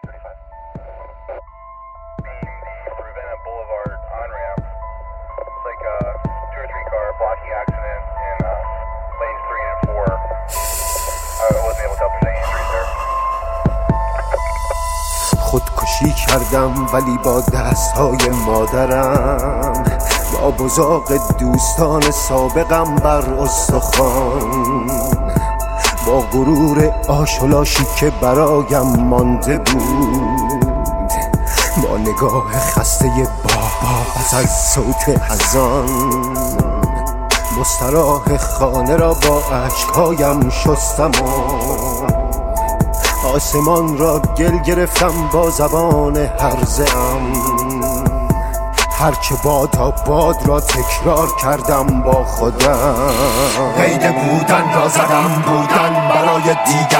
خودکشی کردم ولی با دستهای مادرم، با بزاق دوستان سابقم بر استخوان، با غرور آشولاشی که برایم مانده بود، با نگاه خسته بابا پس از صوت اذان، مستراح خانه را با اشکهایم شستم و آسمان را گل گرفتم با زبان هرزه‌ام، هرچه باد را تکرار کردم با خودم، قید بودن را زدم بودن برای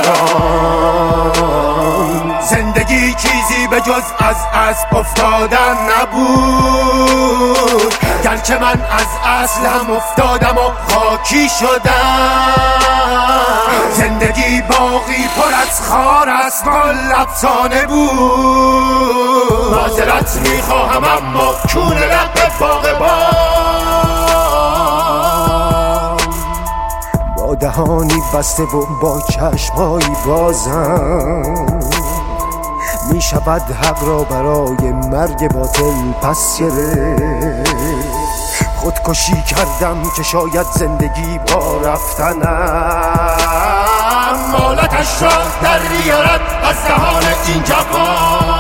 دیگران، زندگی چیزی به جز از اسب افتادن نبود، گرچه من از اصلم افتادم و خاکی شدم، زندگی باقی پر از خار از گل افسانه بود، معذرت میخواهم اما کون لب باغبان، با دهانی بسته و با چشمهایی بازم، می شود حق را برای مرگ باطل پس گرفت، خودکشی کردم که شاید زندگی با رفتنم مالتش را در بیارد از دهان این جوان،